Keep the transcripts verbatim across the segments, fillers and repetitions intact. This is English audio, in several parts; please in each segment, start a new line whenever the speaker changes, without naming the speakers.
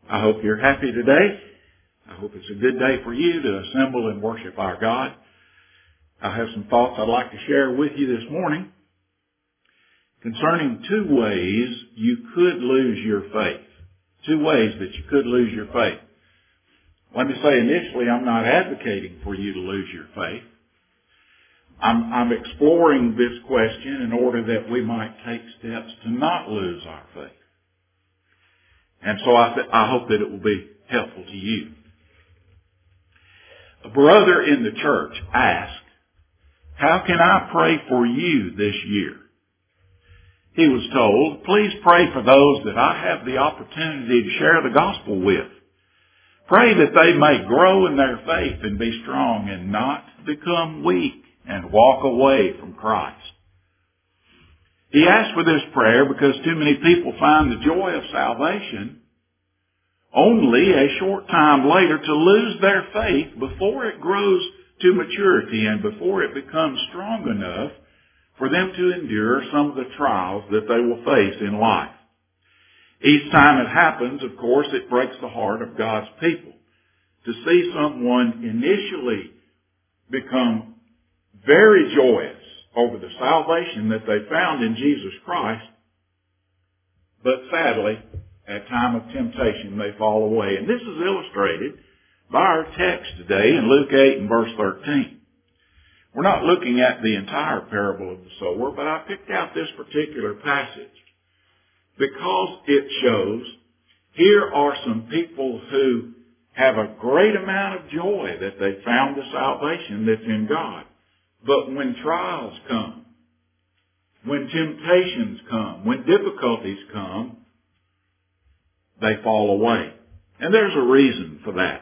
I hope you're happy today. I hope it's a good day for you to assemble and worship our God. I have some thoughts I'd like to share with you this morning concerning two ways you could lose your faith. Two ways that you could lose your faith. Let me say initially, I'm not advocating for you to lose your faith. I'm, I'm exploring this question in order that we might take steps to not lose our faith. And so I, th- I hope that it will be helpful to you. A brother in the church asked, "How can I pray for you this year?" He was told, "Please pray for those that I have the opportunity to share the gospel with. Pray that they may grow in their faith and be strong and not become weak and walk away from Christ." He asked for this prayer because too many people find the joy of salvation only a short time later to lose their faith before it grows to maturity and before it becomes strong enough for them to endure some of the trials that they will face in life. Each time it happens, of course, it breaks the heart of God's people to see someone initially become very joyous over the salvation that they found in Jesus Christ, but sadly, at time of temptation, they fall away. And this is illustrated by our text today in Luke eight and verse thirteen. We're not looking at the entire parable of the sower, but I picked out this particular passage because it shows here are some people who have a great amount of joy that they found the salvation that's in God. But when trials come, when temptations come, when difficulties come, they fall away. And there's a reason for that.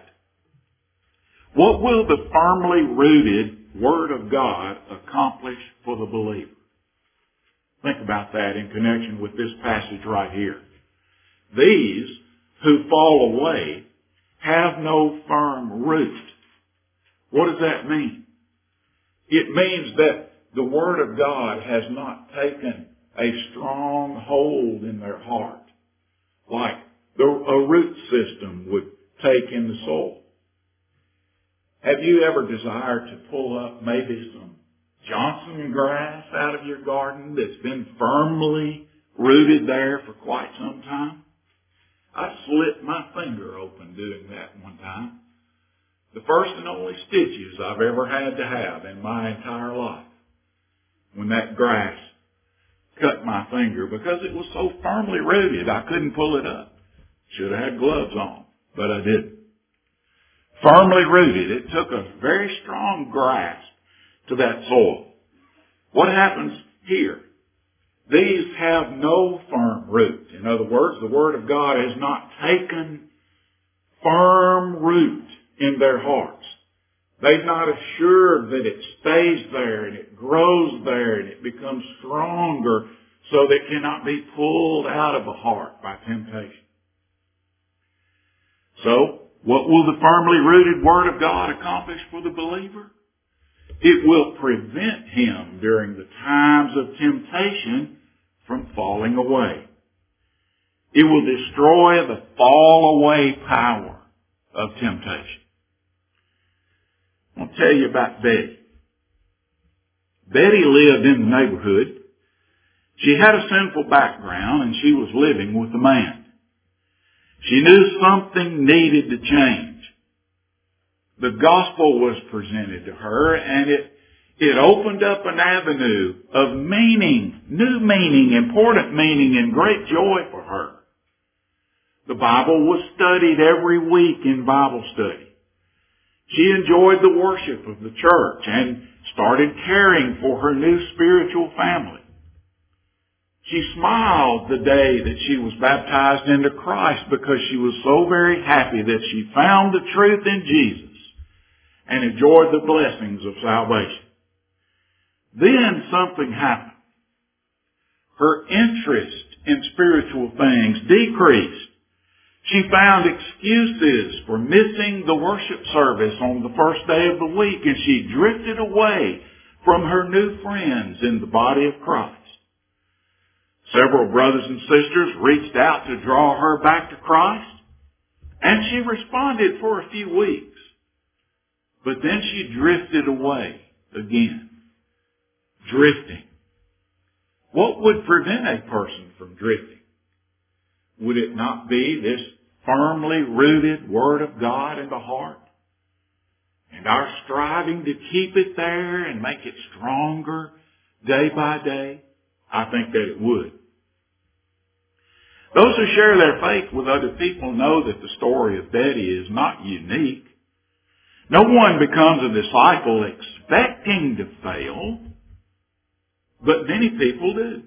What will the firmly rooted Word of God accomplish for the believer? Think about that in connection with this passage right here. These who fall away have no firm root. What does that mean? It means that the Word of God has not taken a strong hold in their heart like the, a root system would take in the soil. Have you ever desired to pull up maybe some Johnson grass out of your garden that's been firmly rooted there for quite some time? I slit my finger open doing that one time. The first and only stitches I've ever had to have in my entire life when that grass cut my finger because it was so firmly rooted I couldn't pull it up. Should have had gloves on, but I didn't. Firmly rooted, it took a very strong grasp to that soil. What happens here? These have no firm root. In other words, the Word of God has not taken firm root in their hearts. They've not assured that it stays there and it grows there and it becomes stronger so that it cannot be pulled out of the heart by temptation. So, what will the firmly rooted Word of God accomplish for the believer? It will prevent him during the times of temptation from falling away. It will destroy the fall away power of temptation. I'll tell you about Betty. Betty lived in the neighborhood. She had a sinful background and she was living with a man. She knew something needed to change. The gospel was presented to her and it, it opened up an avenue of meaning, new meaning, important meaning, and great joy for her. The Bible was studied every week in Bible study. She enjoyed the worship of the church and started caring for her new spiritual family. She smiled the day that she was baptized into Christ because she was so very happy that she found the truth in Jesus and enjoyed the blessings of salvation. Then something happened. Her interest in spiritual things decreased. She found excuses for missing the worship service on the first day of the week, and she drifted away from her new friends in the body of Christ. Several brothers and sisters reached out to draw her back to Christ, And she responded for a few weeks. But then she drifted away again. Drifting. What would prevent a person from drifting? Would it not be this firmly rooted Word of God in the heart? And our striving to keep it there and make it stronger day by day? I think that it would. Those who share their faith with other people know that the story of Betty is not unique. No one becomes a disciple expecting to fail, but many people do.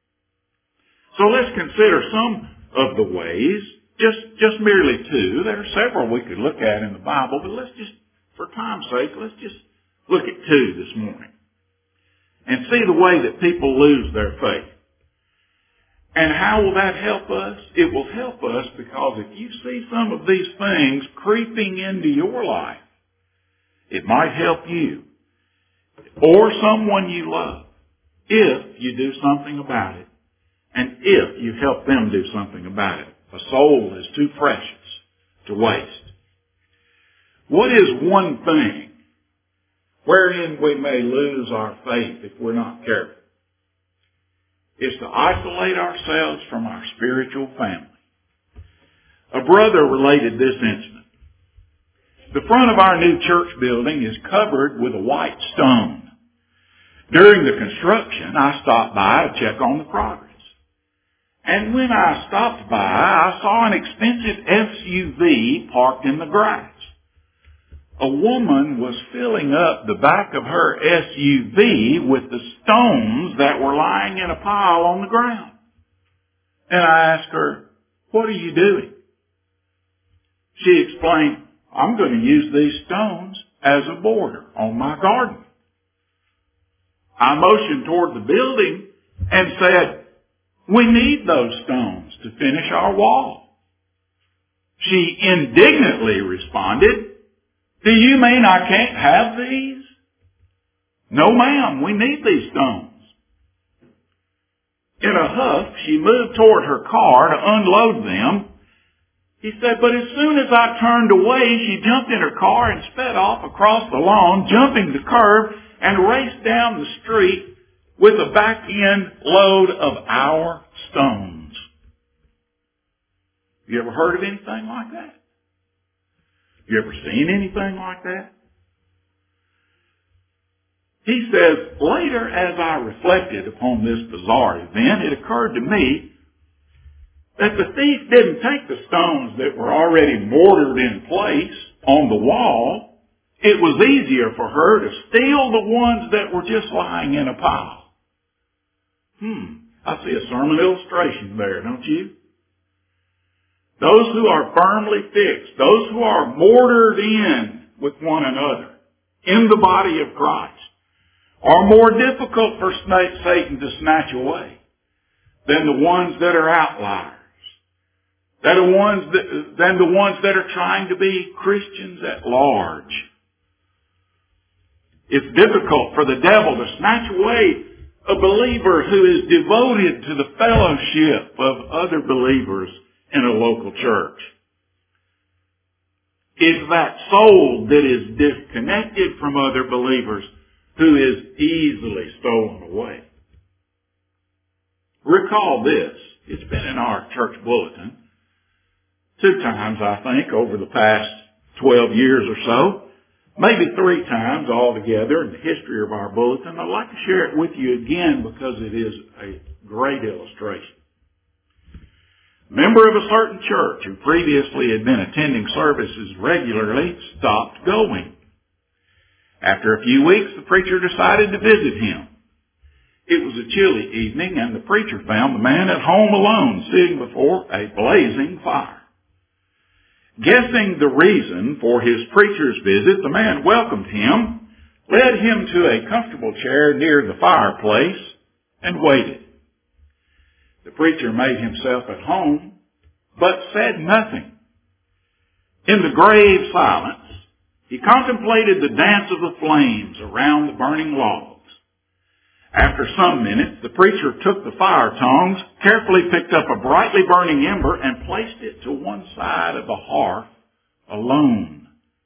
So let's consider some of the ways, just, just merely two. There are several we could look at in the Bible, but let's just, for time's sake, let's just look at two this morning and see the way that people lose their faith. And how will that help us? It will help us because if you see some of these things creeping into your life, it might help you or someone you love if you do something about it and if you help them do something about it. A soul is too precious to waste. What is one thing wherein we may lose our faith if we're not careful? Is to isolate ourselves from our spiritual family. A brother related this incident. The front of our new church building is covered with a white stone. During the construction, I stopped by to check on the progress. And when I stopped by, I saw an expensive S U V parked in the grass. A woman was filling up the back of her S U V with the stones that were lying in a pile on the ground. And I asked her, "What are you doing?" She explained, "I'm going to use these stones as a border on my garden." I motioned toward the building and said, "We need those stones to finish our wall." She indignantly responded, "Do you mean I can't have these?" "No, ma'am, we need these stones." In a huff, she moved toward her car to unload them. He said, but as soon as I turned away, she jumped in her car and sped off across the lawn, jumping the curb, and raced down the street with a back-end load of our stones. You ever heard of anything like that? You ever seen anything like that? He says, later as I reflected upon this bizarre event, it occurred to me that the thief didn't take the stones that were already mortared in place on the wall. It was easier for her to steal the ones that were just lying in a pile. Hmm, I see a sermon illustration there, don't you? Those who are firmly fixed, those who are mortared in with one another in the body of Christ, are more difficult for Satan to snatch away than the ones that are outliers, than the ones that, than the ones that are trying to be Christians at large. It's difficult for the devil to snatch away a believer who is devoted to the fellowship of other believers in a local church. It's that soul that is disconnected from other believers who is easily stolen away. Recall this. It's been in our church bulletin two times, I think, over the past twelve years or so. Maybe three times altogether in the history of our bulletin. I'd like to share it with you again because it is a great illustration. A member of a certain church who previously had been attending services regularly stopped going. After a few weeks, the preacher decided to visit him. It was a chilly evening, and the preacher found the man at home alone, sitting before a blazing fire. Guessing the reason for his preacher's visit, the man welcomed him, led him to a comfortable chair near the fireplace, and waited. The preacher made himself at home, but said nothing. In the grave silence, he contemplated the dance of the flames around the burning logs. After some minutes, the preacher took the fire tongs, carefully picked up a brightly burning ember, and placed it to one side of the hearth alone.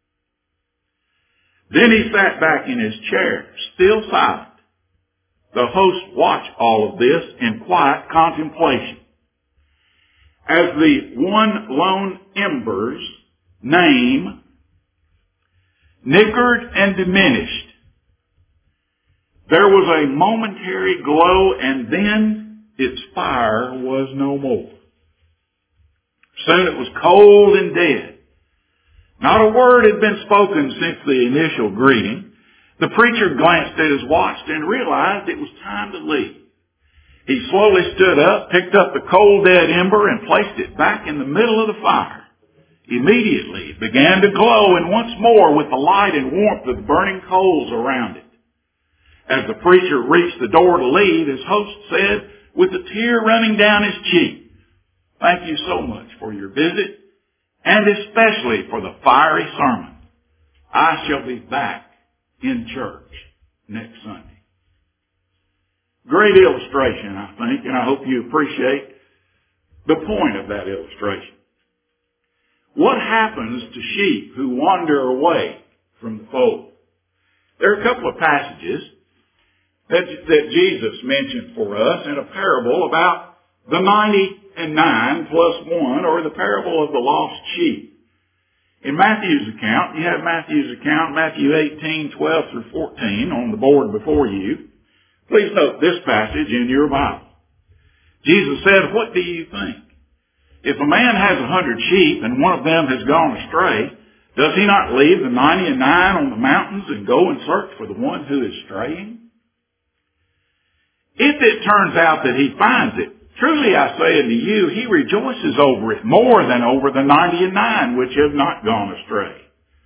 Then he sat back in his chair, still silent. The host watched all of this in quiet contemplation. As the one lone ember's name nickered and diminished, there was a momentary glow, and then its fire was no more. Soon it was cold and dead. Not a word had been spoken since the initial greeting. The preacher glanced at his watch and realized it was time to leave. He slowly stood up, picked up the cold dead ember, and placed it back in the middle of the fire. Immediately it began to glow, and once more with the light and warmth of the burning coals around it. As the preacher reached the door to leave, his host said, with a tear running down his cheek, "Thank you so much for your visit, and especially for the fiery sermon. I shall be back in church next Sunday." Great illustration, I think, and I hope you appreciate the point of that illustration. What happens to sheep who wander away from the fold? There are a couple of passages that, that Jesus mentioned for us in a parable about the ninety and nine plus one, or the parable of the lost sheep. In Matthew's account, you have Matthew's account, Matthew eighteen, twelve through fourteen on the board before you. Please note this passage in your Bible. Jesus said, "What do you think? If a man has a hundred sheep and one of them has gone astray, does he not leave the ninety and nine on the mountains and go and search for the one who is straying? If it turns out that he finds it, truly I say unto you, he rejoices over it more than over the ninety and nine which have not gone astray.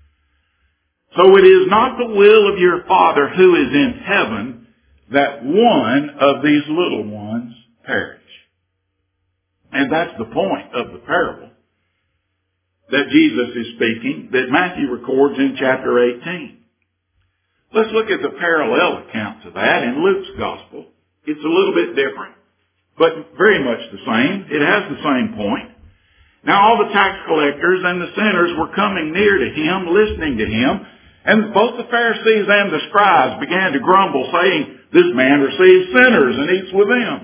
So it is not the will of your Father who is in heaven that one of these little ones perish." And that's the point of the parable that Jesus is speaking, that Matthew records in chapter eighteen. Let's look at the parallel accounts of that in Luke's gospel. It's a little bit different, but very much the same. It has the same point. Now all the tax collectors and the sinners were coming near to him, listening to him, and both the Pharisees and the scribes began to grumble, saying, "This man receives sinners and eats with them."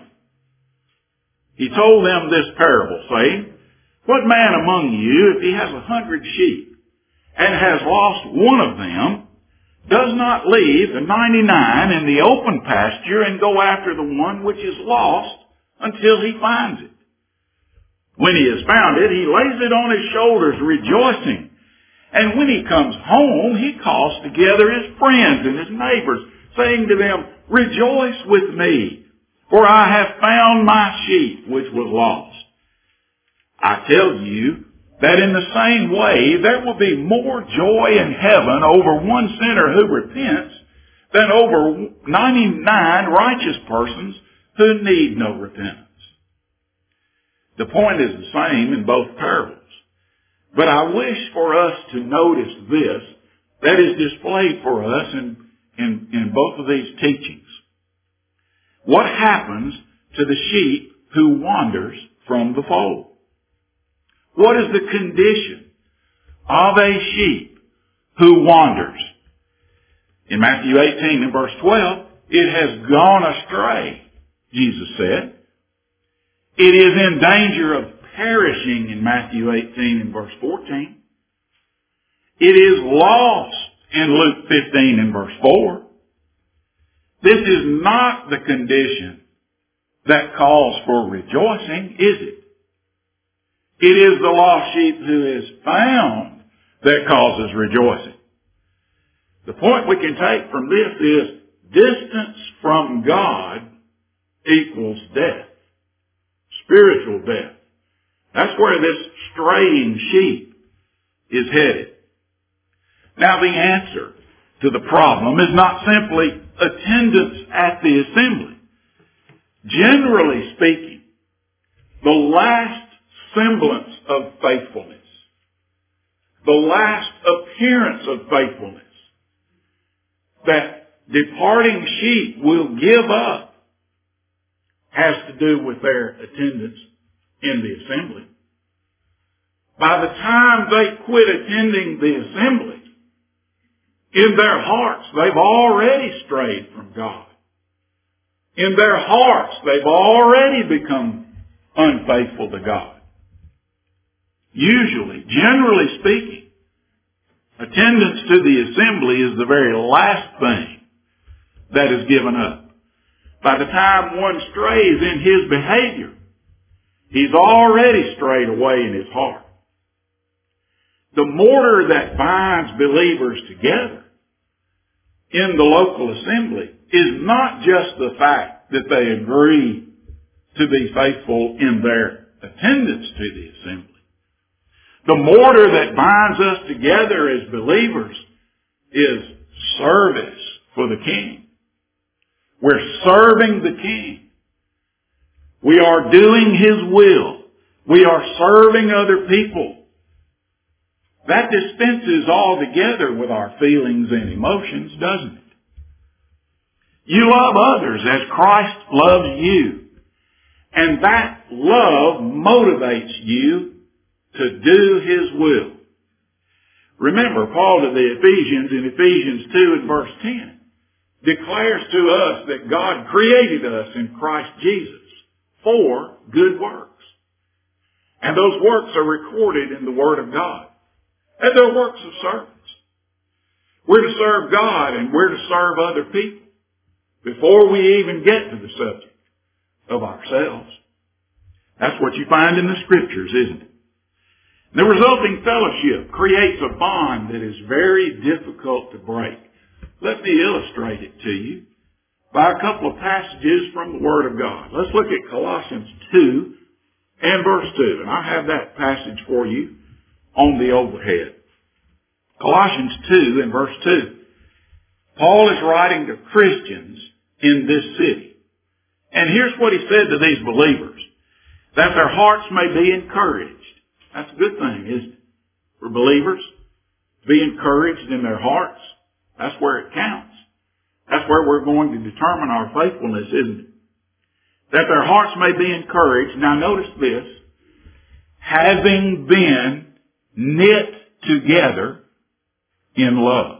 He told them this parable, saying, "What man among you, if he has a hundred sheep, and has lost one of them, does not leave the ninety-nine in the open pasture and go after the one which is lost until he finds it? When he has found it, he lays it on his shoulders, rejoicing. And when he comes home, he calls together his friends and his neighbors, saying to them, 'Rejoice with me, for I have found my sheep which was lost.' I tell you that in the same way there will be more joy in heaven over one sinner who repents than over ninety-nine righteous persons who need no repentance." The point is the same in both parables. But I wish for us to notice this that is displayed for us in, in, in both of these teachings. What happens to the sheep who wanders from the fold? What is the condition of a sheep who wanders? In Matthew eighteen and verse twelve, it has gone astray, Jesus said. It is in danger of perishing in Matthew eighteen and verse fourteen. It is lost in Luke fifteen and verse four. This is not the condition that calls for rejoicing, is it? It is the lost sheep who is found that causes rejoicing. The point we can take from this is distance from God equals death. Spiritual death. That's where this straying sheep is headed. Now the answer to the problem is not simply attendance at the assembly. Generally speaking, the last semblance of faithfulness, the last appearance of faithfulness that departing sheep will give up has to do with their attendance in the assembly. By the time they quit attending the assembly, in their hearts, they've already strayed from God. In their hearts, they've already become unfaithful to God. Usually, generally speaking, attendance to the assembly is the very last thing that is given up. By the time one strays in his behavior, he's already strayed away in his heart. The mortar that binds believers together in the local assembly is not just the fact that they agree to be faithful in their attendance to the assembly. The mortar that binds us together as believers is service for the King. We're serving the King. We are doing His will. We are serving other people. That dispenses all together with our feelings and emotions, doesn't it? You love others as Christ loves you. And that love motivates you to do His will. Remember, Paul to the Ephesians in Ephesians two and verse ten declares to us that God created us in Christ Jesus for good works. And those works are recorded in the Word of God. And they're works of service. We're to serve God and we're to serve other people before we even get to the subject of ourselves. That's what you find in the Scriptures, isn't it? The resulting fellowship creates a bond that is very difficult to break. Let me illustrate it to you by a couple of passages from the Word of God. Let's look at Colossians two and verse two. And I have that passage for you on the overhead. Colossians two and verse two. Paul is writing to Christians in this city. And here's what he said to these believers. That their hearts may be encouraged. That's a good thing, isn't it? For believers to be encouraged in their hearts. That's where it counts. That's where we're going to determine our faithfulness, isn't it? That their hearts may be encouraged. Now notice this. Having been knit together in love.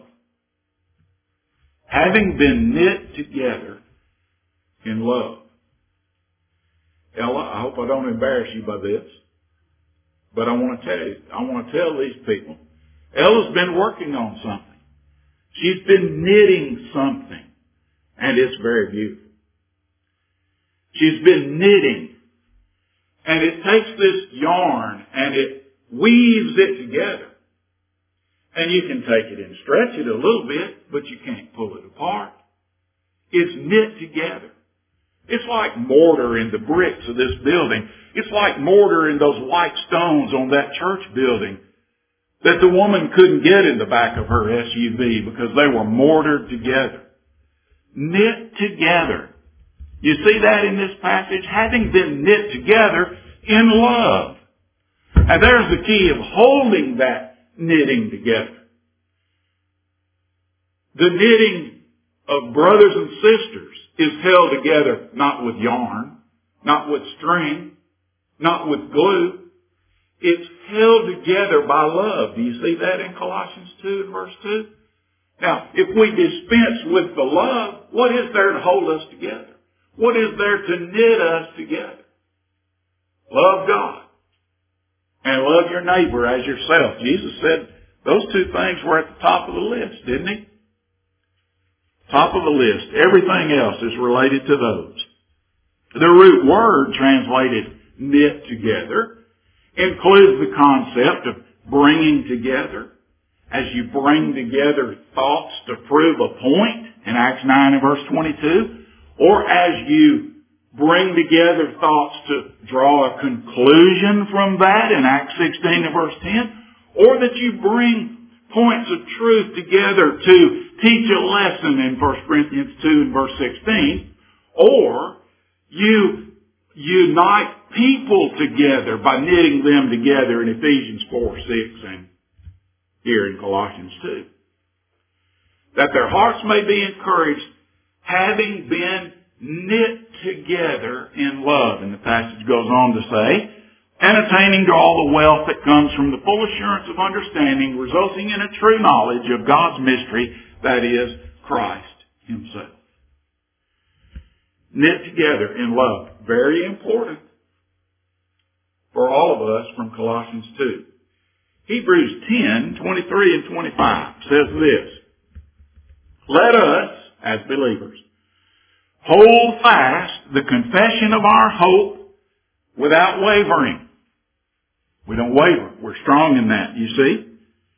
Having been knit together in love. Ella, I hope I don't embarrass you by this, but I want to tell you, I want to tell these people, Ella's been working on something. She's been knitting something, and it's very beautiful. She's been knitting, and it takes this yarn and it weaves it together. And you can take it and stretch it a little bit, but you can't pull it apart. It's knit together. It's like mortar in the bricks of this building. It's like mortar in those white stones on that church building that the woman couldn't get in the back of her S U V because they were mortared together. Knit together. You see that in this passage? Having been knit together in love. And there's the key of holding that knitting together. The knitting of brothers and sisters is held together not with yarn, not with string, not with glue. It's held together by love. Do you see that in Colossians two and verse two? Now, if we dispense with the love, what is there to hold us together? What is there to knit us together? Love God and love your neighbor as yourself. Jesus said those two things were at the top of the list, didn't he? Top of the list. Everything else is related to those. The root word translated knit together includes the concept of bringing together. As you bring together thoughts to prove a point in Acts nine and verse twenty-two, or as you bring together thoughts to draw a conclusion from that in Acts sixteen and verse ten, or that you bring points of truth together to teach a lesson in First Corinthians two and verse sixteen, or you unite people together by knitting them together in Ephesians four, six and here in Colossians two. that their hearts may be encouraged, having been knit together in love. And the passage goes on to say, and attaining to all the wealth that comes from the full assurance of understanding, resulting in a true knowledge of God's mystery, that is, Christ Himself. Knit together in love. Very important for all of us from Colossians two. Hebrews ten, twenty-three and twenty-five says this, let us, as believers, hold fast the confession of our hope without wavering. We don't waver. We're strong in that, you see.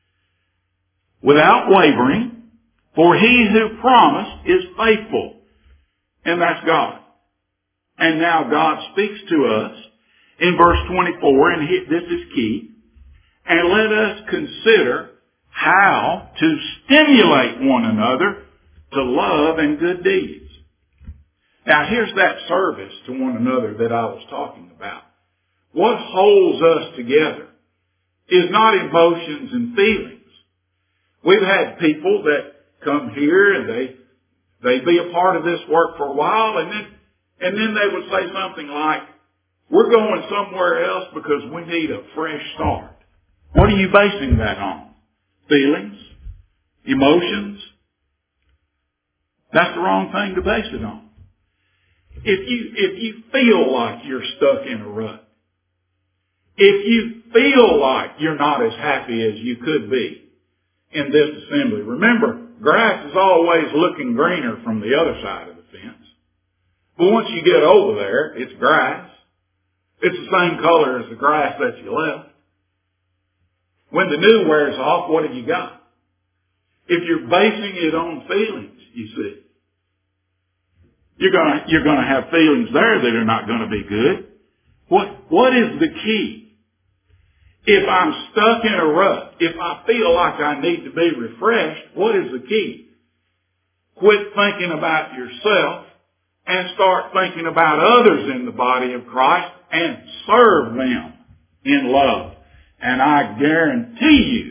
Without wavering, for He who promised is faithful. And that's God. And now God speaks to us in verse twenty-four, and he, this is key. And let us consider how to stimulate one another to love and good deeds. Now here's that service to one another that I was talking about. What holds us together is not emotions and feelings. We've had people that come here and they they be a part of this work for a while, and then and then they would say something like, we're going somewhere else because we need a fresh start. What are you basing that on? Feelings? Emotions? That's the wrong thing to base it on. If you, if you feel like you're stuck in a rut, if you feel like you're not as happy as you could be in this assembly, remember, grass is always looking greener from the other side of the fence. But once you get over there, it's grass. It's the same color as the grass that you left. When the new wears off, what have you got? If you're basing it on feelings, you see, you're gonna, you're gonna have feelings there that are not gonna be good. What, what is the key? If I'm stuck in a rut, if I feel like I need to be refreshed, what is the key? Quit thinking about yourself and start thinking about others in the body of Christ and serve them in love. And I guarantee you,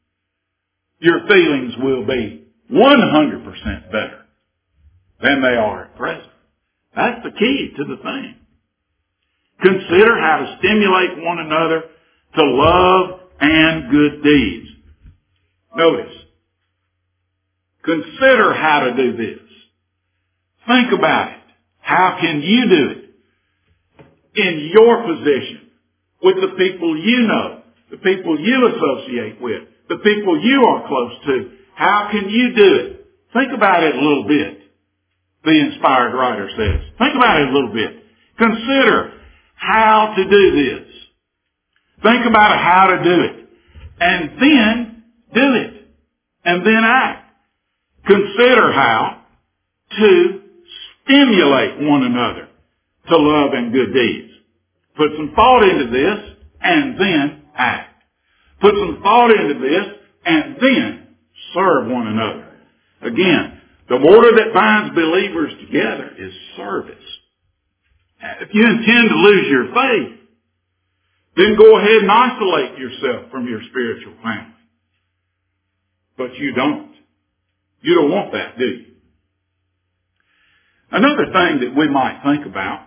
your feelings will be one hundred percent better than they are at present. That's the key to the thing. Consider how to stimulate one another to love and good deeds. Notice, consider how to do this. Think about it. How can you do it? In your position, with the people you know, the people you associate with, the people you are close to. How can you do it? Think about it a little bit, the inspired writer says. Think about it a little bit. Consider how to do this. Think about how to do it. And then do it. And then act. Consider how to stimulate one another to love and good deeds. Put some thought into this and then act. Put some thought into this and then serve one another. Again, the mortar that binds believers together is service. If you intend to lose your faith, then go ahead and isolate yourself from your spiritual family. But you don't. You don't want that, do you? Another thing that we might think about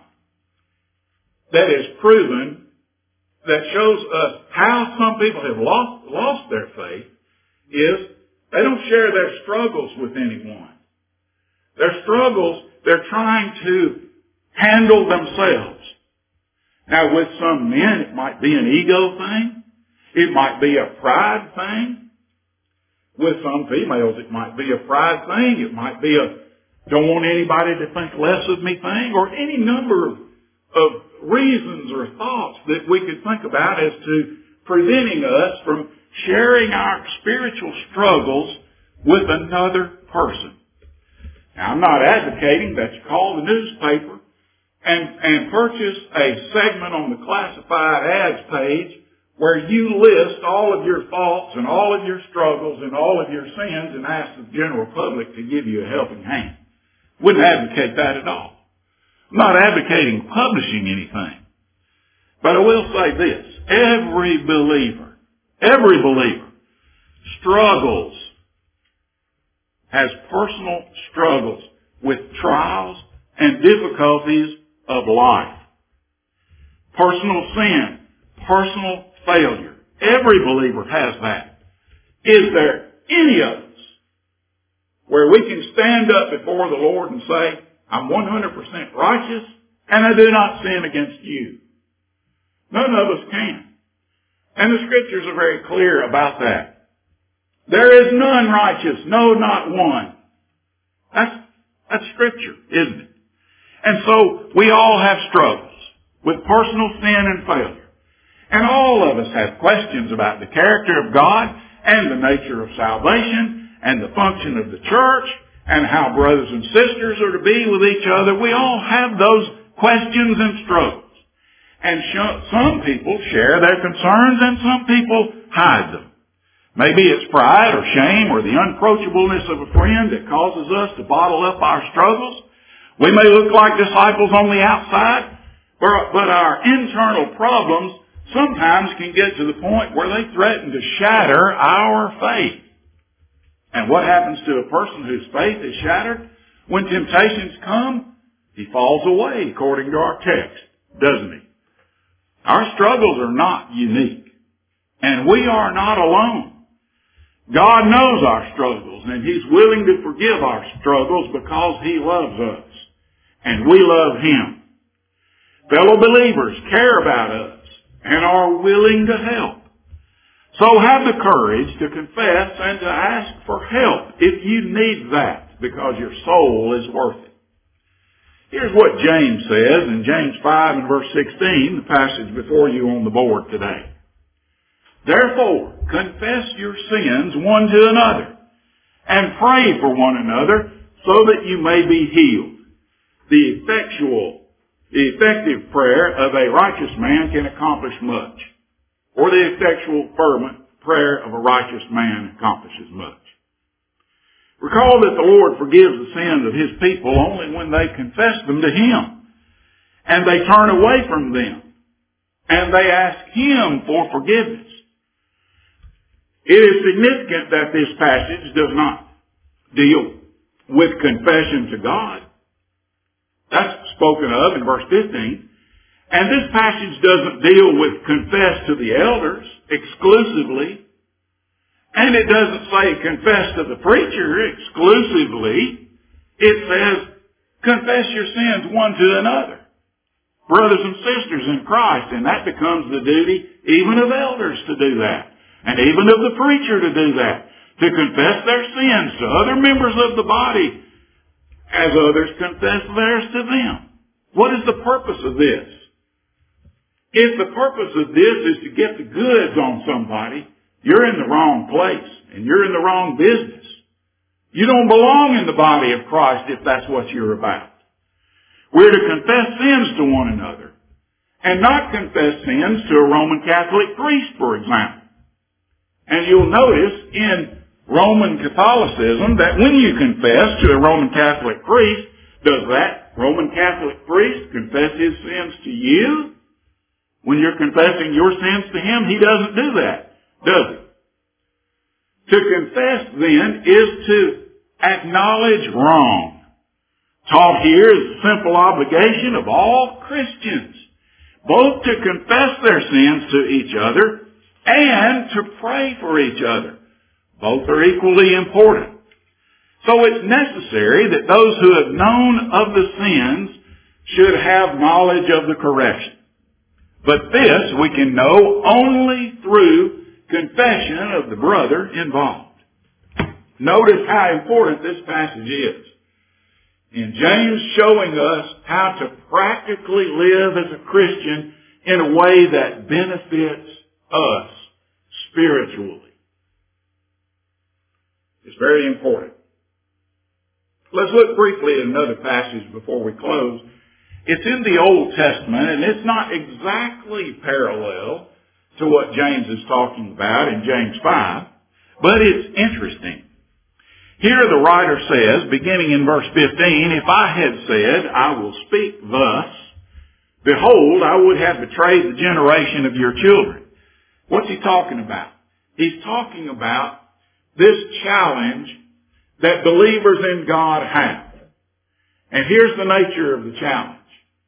that is proven, that shows us how some people have lost, lost their faith, is they don't share their struggles with anyone. Their struggles, they're trying to handle themselves. Now with some men, it might be an ego thing. It might be a pride thing. With some females, it might be a pride thing. It might be a don't want anybody to think less of me thing, or any number of, of reasons or thoughts that we could think about as to preventing us from sharing our spiritual struggles with another person. Now, I'm not advocating that you call the newspaper and, and purchase a segment on the classified ads page where you list all of your faults and all of your struggles and all of your sins and ask the general public to give you a helping hand. Wouldn't advocate that at all. I'm not advocating publishing anything. But I will say this. Every believer, every believer struggles, has personal struggles with trials and difficulties of life. Personal sin, personal failure. Every believer has that. Is there any of us where we can stand up before the Lord and say, I'm one hundred percent righteous and I do not sin against you? None of us can. And the scriptures are very clear about that. There is none righteous, no, not one. That's, that's scripture, isn't it? And so we all have struggles with personal sin and failure. And all of us have questions about the character of God and the nature of salvation and the function of the church and how brothers and sisters are to be with each other. We all have those questions and struggles. And some people share their concerns and some people hide them. Maybe it's pride or shame or the unapproachableness of a friend that causes us to bottle up our struggles. We may look like disciples on the outside, but our internal problems sometimes can get to the point where they threaten to shatter our faith. And what happens to a person whose faith is shattered? When temptations come, he falls away, according to our text, doesn't he? Our struggles are not unique, and we are not alone. God knows our struggles, and He's willing to forgive our struggles because He loves us, and we love Him. Fellow believers care about us and are willing to help. So have the courage to confess and to ask for help if you need that, because your soul is worth it. Here's what James says in James five and verse sixteen, the passage before you on the board today. Therefore, confess your sins one to another and pray for one another so that you may be healed. The effectual, the effective prayer of a righteous man can accomplish much, or the effectual fervent prayer of a righteous man accomplishes much. Recall that the Lord forgives the sins of His people only when they confess them to Him, and they turn away from them, and they ask Him for forgiveness. It is significant that this passage does not deal with confession to God. That's spoken of in verse fifteen. And this passage doesn't deal with confess to the elders exclusively. And it doesn't say confess to the preacher exclusively. It says confess your sins one to another. Brothers and sisters in Christ. And that becomes the duty even of elders to do that. And even of the preacher to do that. To confess their sins to other members of the body as others confess theirs to them. What is the purpose of this? If the purpose of this is to get the goods on somebody, you're in the wrong place and you're in the wrong business. You don't belong in the body of Christ if that's what you're about. We're to confess sins to one another and not confess sins to a Roman Catholic priest, for example. And you'll notice in Roman Catholicism that when you confess to a Roman Catholic priest, does that Roman Catholic priest confess his sins to you? When you're confessing your sins to him, he doesn't do that, does he? To confess, then, is to acknowledge wrong. Taught here is the simple obligation of all Christians, both to confess their sins to each other and to pray for each other. Both are equally important. So it's necessary that those who have known of the sins should have knowledge of the correction. But this we can know only through confession of the brother involved. Notice how important this passage is. In James showing us how to practically live as a Christian in a way that benefits us spiritually. It's very important. Let's look briefly at another passage before we close. It's in the Old Testament, and it's not exactly parallel to what James is talking about in James five, but it's interesting. Here the writer says, beginning in verse fifteen, if I had said, I will speak thus, behold, I would have betrayed the generation of your children. What's he talking about? He's talking about this challenge that believers in God have. And here's the nature of the challenge.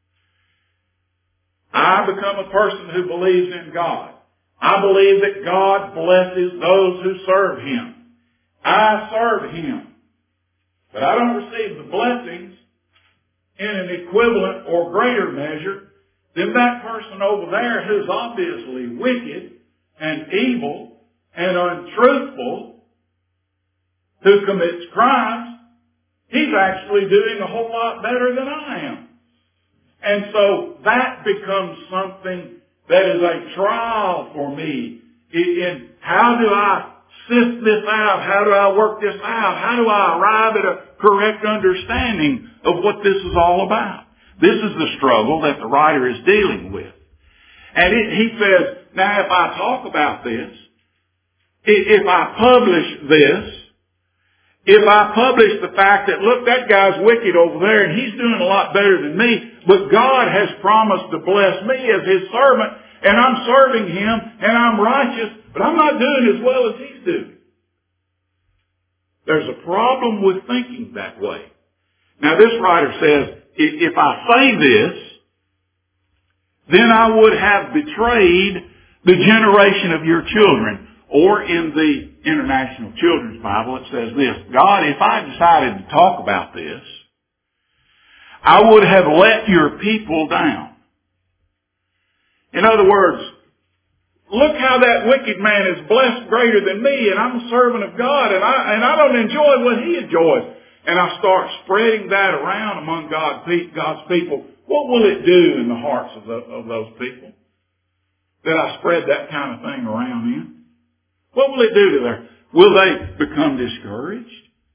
I become a person who believes in God. I believe that God blesses those who serve Him. I serve Him. But I don't receive the blessings in an equivalent or greater measure than that person over there who's obviously wicked and evil and untruthful, who commits crimes. He's actually doing a whole lot better than I am. And so that becomes something that is a trial for me in how do I sift this out? How do I work this out? How do I arrive at a correct understanding of what this is all about? This is the struggle that the writer is dealing with. And it, he says, now if I talk about this, if I publish this, if I publish the fact that, look, that guy's wicked over there and he's doing a lot better than me, but God has promised to bless me as His servant, and I'm serving Him, and I'm righteous, but I'm not doing as well as he's doing. There's a problem with thinking that way. Now this writer says, if I say this, then I would have betrayed the generation of your children. Or in the International Children's Bible, it says this, God, if I decided to talk about this, I would have let your people down. In other words, look how that wicked man is blessed greater than me, and I'm a servant of God, and I, and I don't enjoy what he enjoys. And I start spreading that around among God, God's people. What will it do in the hearts of, the, of those people that I spread that kind of thing around in? What will it do to them? Will they become discouraged?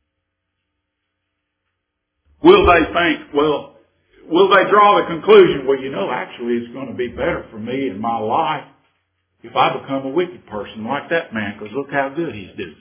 Will they think, well, will they draw the conclusion, well, you know, actually it's going to be better for me in my life if I become a wicked person like that man, because look how good he's doing.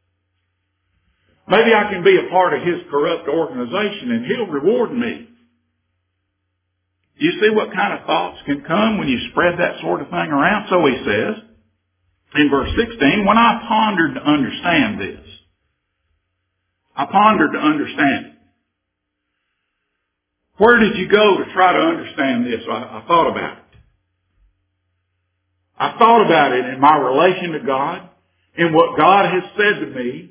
Maybe I can be a part of his corrupt organization and he'll reward me. You see what kind of thoughts can come when you spread that sort of thing around? So he says, in verse sixteen, when I pondered to understand this, I pondered to understand it. Where did you go to try to understand this? I, I thought about it. I thought about it in my relation to God, in what God has said to me,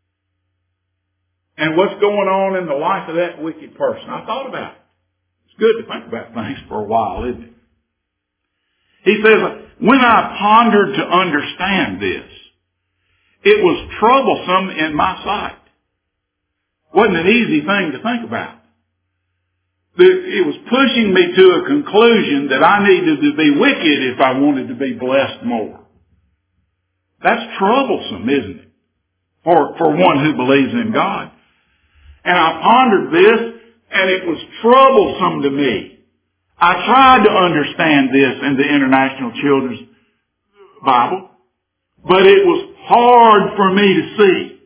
and what's going on in the life of that wicked person. I thought about it. It's good to think about things for a while, isn't it? He says, when I pondered to understand this, it was troublesome in my sight. Wasn't an easy thing to think about. It was pushing me to a conclusion that I needed to be wicked if I wanted to be blessed more. That's troublesome, isn't it? For, for one who believes in God. And I pondered this, and it was troublesome to me. I tried to understand this in the International Children's Bible, but it was hard for me to see.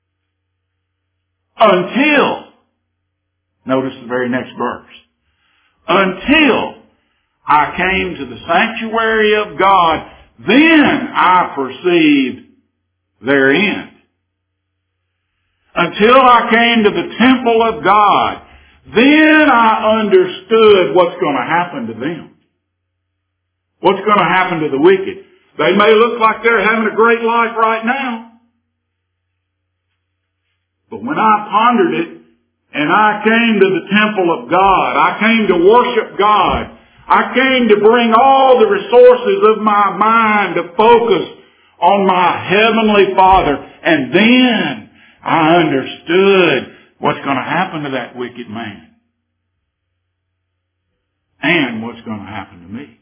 Until, notice the very next verse, until I came to the sanctuary of God, then I perceived their end. Until I came to the temple of God, then I understood what's going to happen to them. What's going to happen to the wicked. They may look like they're having a great life right now. But when I pondered it, and I came to the temple of God, I came to worship God, I came to bring all the resources of my mind to focus on my Heavenly Father, and then I understood what's going to happen to that wicked man. And what's going to happen to me.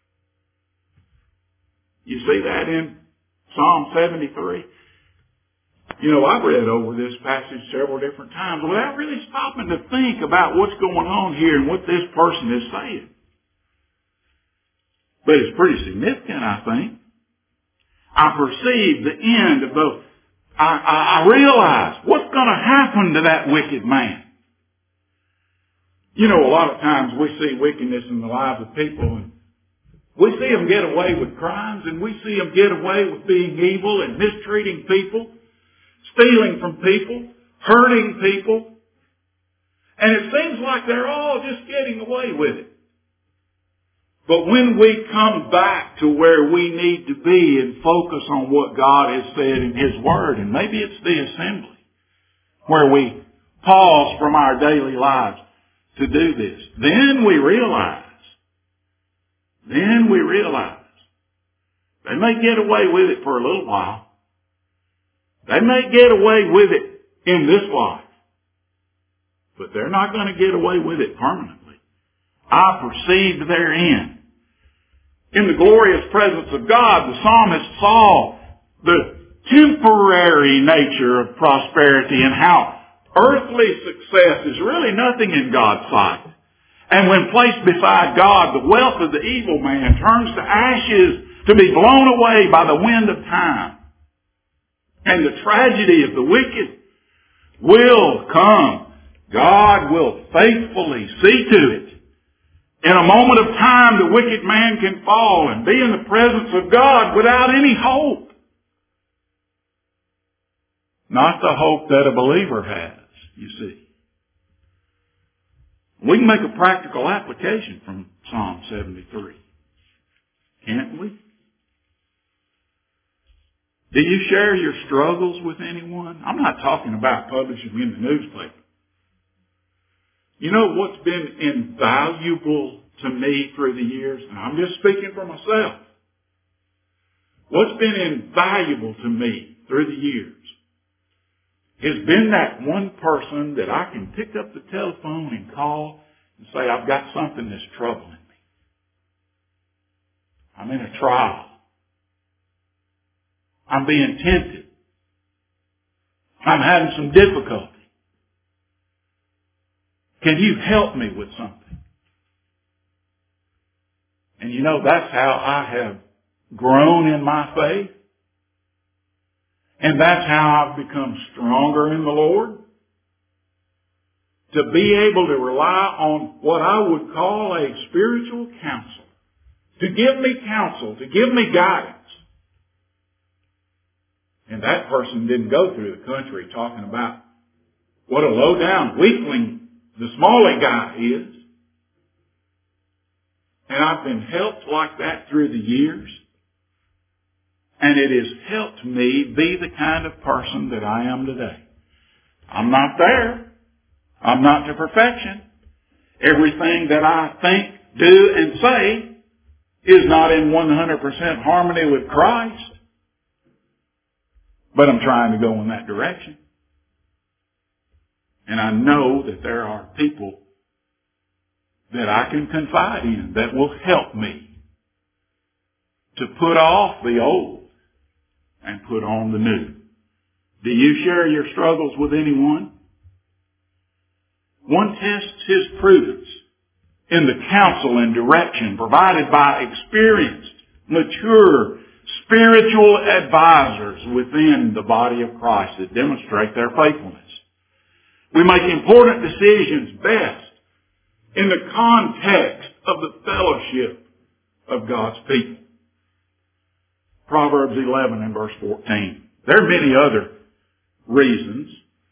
You see that in Psalm seventy-three? You know, I've read over this passage several different times without really stopping to think about what's going on here and what this person is saying. But it's pretty significant, I think. I perceive the end of those. I, I, I realize what's going to happen to that wicked man. You know, a lot of times we see wickedness in the lives of people, and we see them get away with crimes, and we see them get away with being evil and mistreating people, stealing from people, hurting people. And it seems like they're all just getting away with it. But when we come back to where we need to be and focus on what God has said in His Word, and maybe it's the assembly, where we pause from our daily lives to do this, then we realize, then we realize, they may get away with it for a little while. They may get away with it in this life. But they're not going to get away with it permanently. I perceived their end. In the glorious presence of God, the psalmist saw the temporary nature of prosperity and how earthly success is really nothing in God's sight. And when placed beside God, the wealth of the evil man turns to ashes to be blown away by the wind of time. And the tragedy of the wicked will come. God will faithfully see to it. In a moment of time, the wicked man can fall and be in the presence of God without any hope. Not the hope that a believer has, you see. We can make a practical application from Psalm seventy-three. Can't we? Do you share your struggles with anyone? I'm not talking about publishing in the newspaper. You know what's been invaluable to me through the years? And I'm just speaking for myself. What's been invaluable to me through the years has been that one person that I can pick up the telephone and call and say, I've got something that's troubling me. I'm in a trial. I'm being tempted. I'm having some difficulty. Can you help me with something? And you know, that's how I have grown in my faith. And that's how I've become stronger in the Lord. To be able to rely on what I would call a spiritual counselor. To give me counsel, to give me guidance. And that person didn't go through the country talking about what a low-down weakling the Smalley guy is. And I've been helped like that through the years. And it has helped me be the kind of person that I am today. I'm not there. I'm not to perfection. Everything that I think, do, and say is not in one hundred percent harmony with Christ. But I'm trying to go in that direction. And I know that there are people that I can confide in that will help me to put off the old and put on the new. Do you share your struggles with anyone? One tests his prudence in the counsel and direction provided by experienced, mature, spiritual advisors within the body of Christ that demonstrate their faithfulness. We make important decisions best in the context of the fellowship of God's people. Proverbs eleven and verse fourteen. There are many other reasons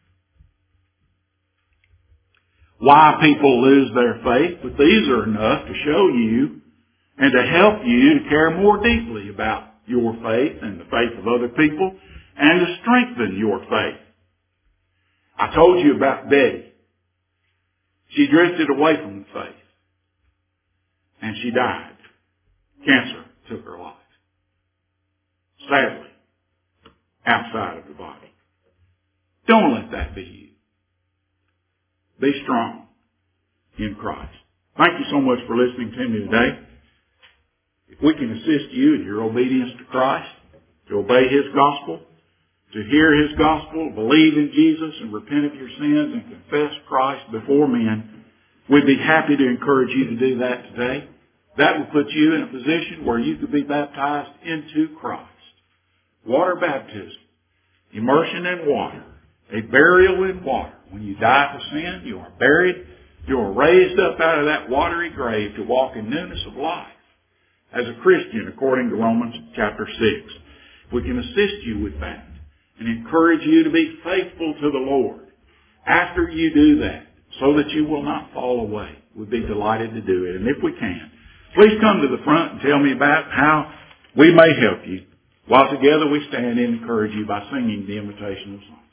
why people lose their faith, but these are enough to show you and to help you to care more deeply about your faith and the faith of other people and to strengthen your faith. I told you about Betty. She drifted away from the faith and she died. Cancer took her life. Sadly, outside of the body. Don't let that be you. Be strong in Christ. Thank you so much for listening to me today. If we can assist you in your obedience to Christ, to obey His gospel, to hear His gospel, believe in Jesus and repent of your sins and confess Christ before men, we'd be happy to encourage you to do that today. That will put you in a position where you could be baptized into Christ. Water baptism, immersion in water, a burial in water. When you die to sin, you are buried. You are raised up out of that watery grave to walk in newness of life as a Christian, according to Romans chapter six. We can assist you with that and encourage you to be faithful to the Lord After you do that, so that you will not fall away, we'd be delighted to do it. And if we can, please come to the front and tell me about how we may help you, while together we stand and encourage you by singing the invitational song.